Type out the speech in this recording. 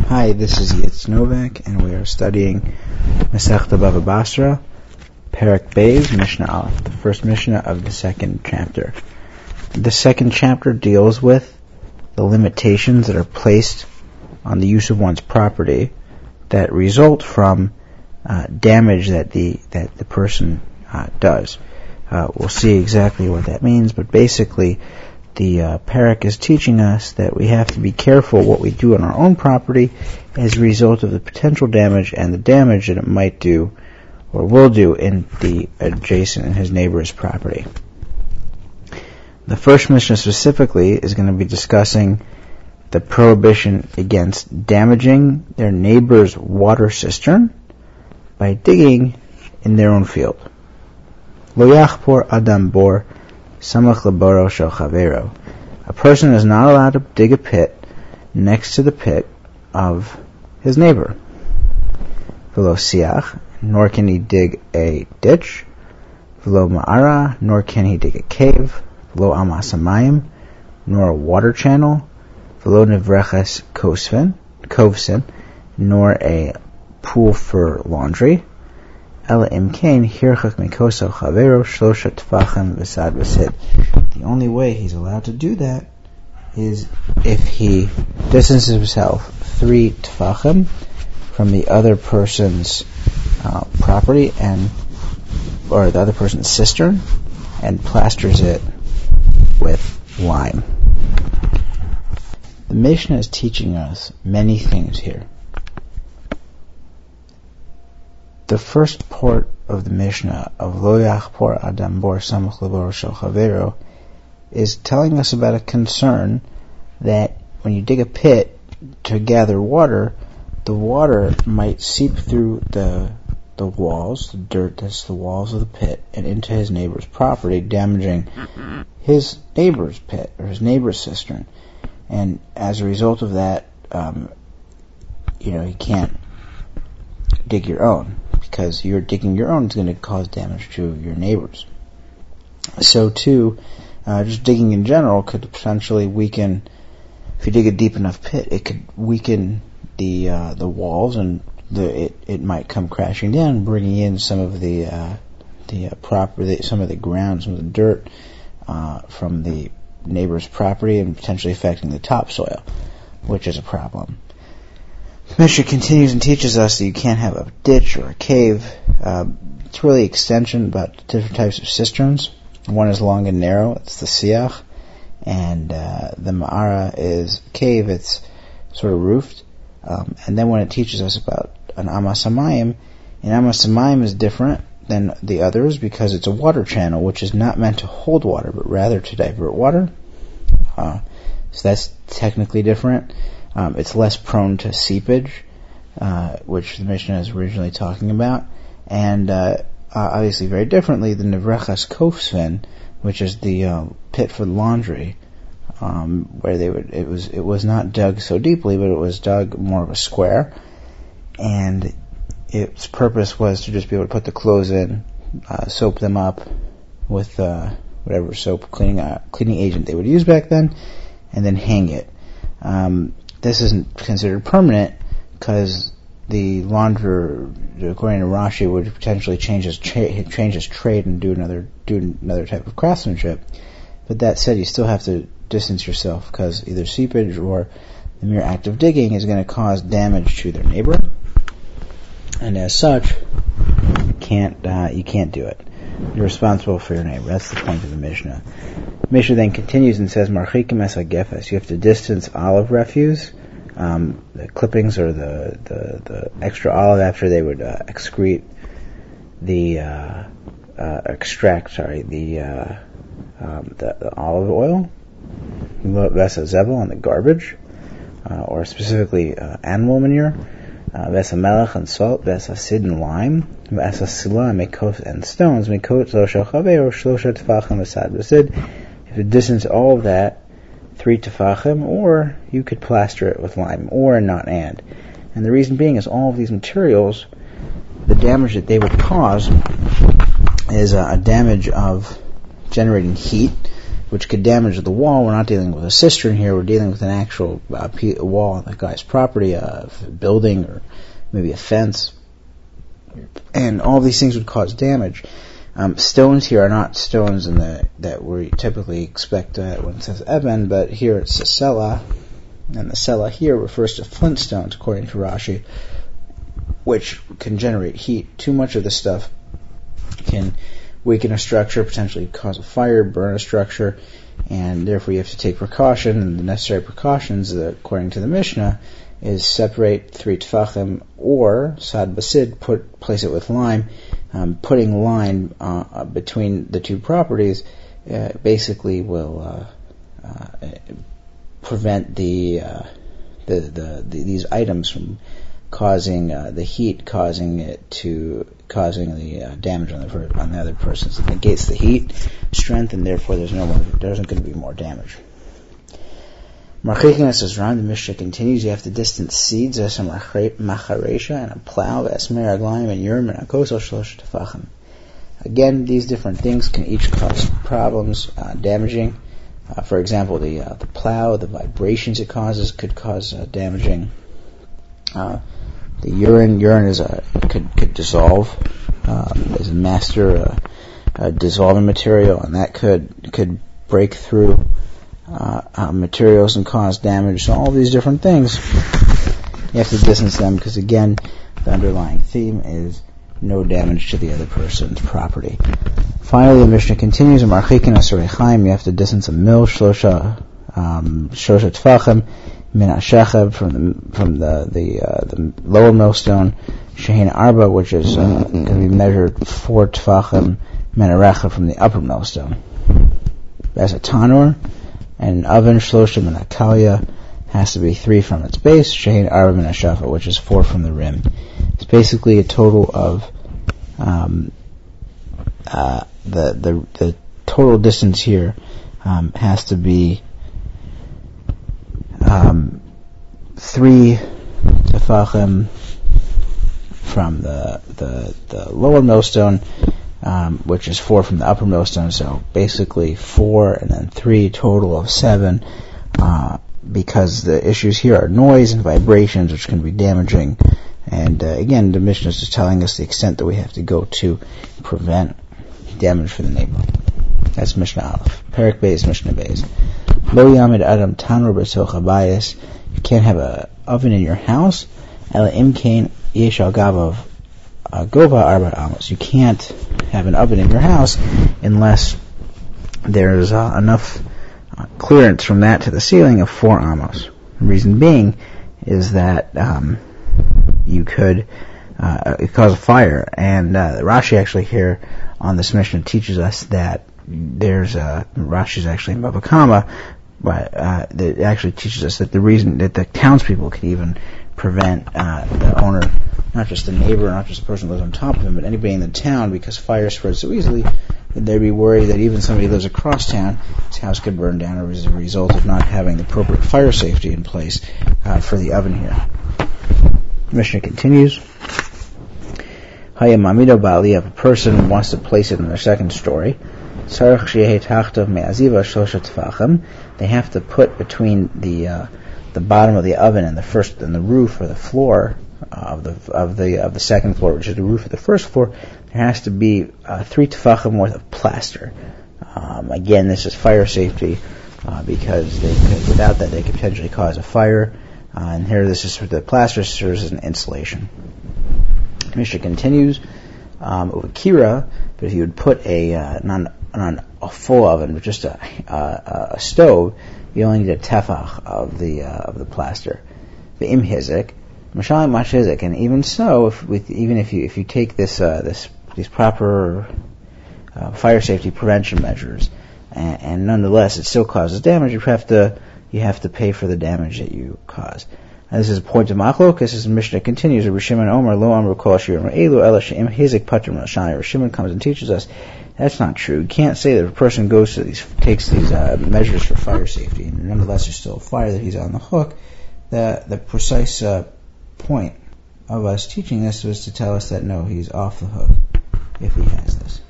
Hi, this is Yitz Novak, and we are studying Masechta Bava Basra, Perek Beis, Mishnah Aleph, the first Mishnah of the second chapter. The second chapter deals with the limitations that are placed on the use of one's property that result from damage that the person does. We'll see exactly what that means, but basically the Perek is teaching us that we have to be careful what we do on our own property as a result of the potential damage and the damage that it might do or will do in the adjacent and his neighbor's property. The first Mishnah specifically is going to be discussing the prohibition against damaging their neighbor's water cistern by digging in their own field. Lo yachpor adam bor samach leboro shel chavero. A person is not allowed to dig a pit next to the pit of his neighbor. V'lo siach, nor can he dig a ditch. V'lo ma'ara, nor can he dig a cave. V'lo amas hamayim, nor a water channel. V'lo nevreches kovsin, nor a pool for laundry. The only way he's allowed to do that is if he distances himself 3 tefachim from the other person's property or the other person's cistern and plasters it with lime. The Mishnah is teaching us many things here. The first part of the Mishnah of Lo Yachpor Adam Bor Samach Leboro Shel Chavero is telling us about a concern that when you dig a pit to gather water, the water might seep through the walls, the dirt that's the walls of the pit, and into his neighbor's property, damaging his neighbor's pit or his neighbor's cistern. And as a result of that, you can't dig your own, because you're digging your own is going to cause damage to your neighbors. So too, just digging in general could potentially weaken. If you dig a deep enough pit, it could weaken the walls, and it might come crashing down, bringing in some of the property, some of the ground, some of the dirt from the neighbor's property, and potentially affecting the topsoil, which is a problem. Mishnah continues and teaches us that you can't have a ditch or a cave. It's really extension about different types of cisterns. One is long and narrow, it's the siach, and the ma'ara is cave, it's sort of roofed. And then when it teaches us about an amas hamayim, an amas hamayim is different than the others because it's a water channel, which is not meant to hold water, but rather to divert water. So that's technically different. It's less prone to seepage, which the Mishnah is originally talking about, and obviously very differently than nevreches kovsin, which is the pit for laundry, where it was not dug so deeply, but it was dug more of a square, and its purpose was to just be able to put the clothes in, soap them up with whatever soap cleaning agent they would use back then, and then hang it. This isn't considered permanent because the launderer, according to Rashi, would potentially change his trade and do another type of craftsmanship. But that said, you still have to distance yourself because either seepage or the mere act of digging is going to cause damage to their neighbor, and as such, you can't do it. You're responsible for your neighbor. That's the point of the Mishnah. The Mishnah then continues and says, Marchikim es hagefes. You have to distance olive refuse, the clippings or the extra olive after they would extract the olive oil, vesa zevel, and the garbage, or specifically animal manure. Vesa melech and salt, vesa sid and lime, vesa sila mekot and stones, mekot lo shel chavero shlosha tefachim v'sad v'sid. If you distance all of that 3 tefachim, or you could plaster it with lime, or not and. And the reason being is all of these materials, the damage that they would cause is a damage of generating heat, which could damage the wall. We're not dealing with a cistern here. We're dealing with an actual wall on the guy's property, a building, or maybe a fence. And all these things would cause damage. Stones here are not stones that we typically expect when it says Eben, but here it's a Sela, and the Sela here refers to flint stones, according to Rashi, which can generate heat. Too much of this stuff can weaken a structure, potentially cause a fire, burn a structure, and therefore you have to take precaution. And the necessary precautions, according to the Mishnah, is separate 3 tefachim, or sad basid, place it with lime. Putting lime between the two properties basically will prevent these items from causing the heat, causing the damage on the other person. So it negates the heat strength, and therefore there isn't going to be more damage. Marchikin says, the Mishnah continues, you have to distance seeds, as a macharesha, and a plow, esmer aglayim, and urim, and akosel shlosh tefachim. Again, these different things can each cause problems, damaging. For example, the plow, the vibrations it causes could cause damaging. The urine could dissolve. There's a master dissolving material, and that could break through materials and cause damage. So all these different things, you have to distance them, because again, the underlying theme is no damage to the other person's property. Finally, the Mishnah continues, in Marchikin Asarei Chaim, you have to distance a mil, shlosha tefachim, min hashecheb, from the lower millstone, shehin arba, which is going to be measured 4 tefachim, min harecha, from the upper millstone. As a tanur, and an oven, shloshim and akalia, has to be 3 from its base, shehin arba min hashafa, which is 4 from the rim. It's basically a total of the total distance here has to be 3 tefachim from the lower millstone, which is 4 from the upper millstone. So basically 4 and then 3, total of 7. Because the issues here are noise and vibrations, which can be damaging. And again, the Mishnah is just telling us the extent that we have to go to prevent damage for the neighbor. That's Mishnah Aleph. Perek Beis, Mishnah Beis. Lo yamid adam tanur b'toch habayis. You can't have an oven in your house. Ela imkain yesh al gavav gova arba amos. You can't have an oven in your house unless there's enough clearance from that to the ceiling of 4 amos. The reason being is that you could it cause a fire, and Rashi actually here on this Mishnah teaches us that there's Rashi's actually in Bava Kama, but that actually teaches us that the reason that the townspeople could even prevent the owner, not just the neighbor, not just the person who lives on top of him, but anybody in the town, because fire spreads so easily, that they'd be worried that even somebody who lives across town, his house could burn down as a result of not having the appropriate fire safety in place for the oven here. Mishnah continues. Hayamamido Bali, if a person wants to place it in their second story, they have to put between the bottom of the oven and the roof or the floor of the second floor, which is the roof of the first floor. There has to be 3 tefachim worth of plaster. Again, this is fire safety because without that they could potentially cause a fire. And here, this is the plaster serves as an insulation. Mishnah continues. Kira, but if you would put not a full oven, but just a stove, you only need a tefach of the plaster. The imhizik, mashalim mashizik, and even so, if you take these proper fire safety prevention measures, and nonetheless it still causes damage, you have to pay for the damage that you cause. And this is a point of machlok. This is Mishnah continues. Rishimon Omer lo amru kol shirim elu ela she'im hizik patrim l'shani. Rishimon comes and teaches us that's not true. You can't say that if a person takes these measures for fire safety, and nonetheless there's still a fire, that he's on the hook. The precise point of us teaching this was to tell us that no, he's off the hook if he has this.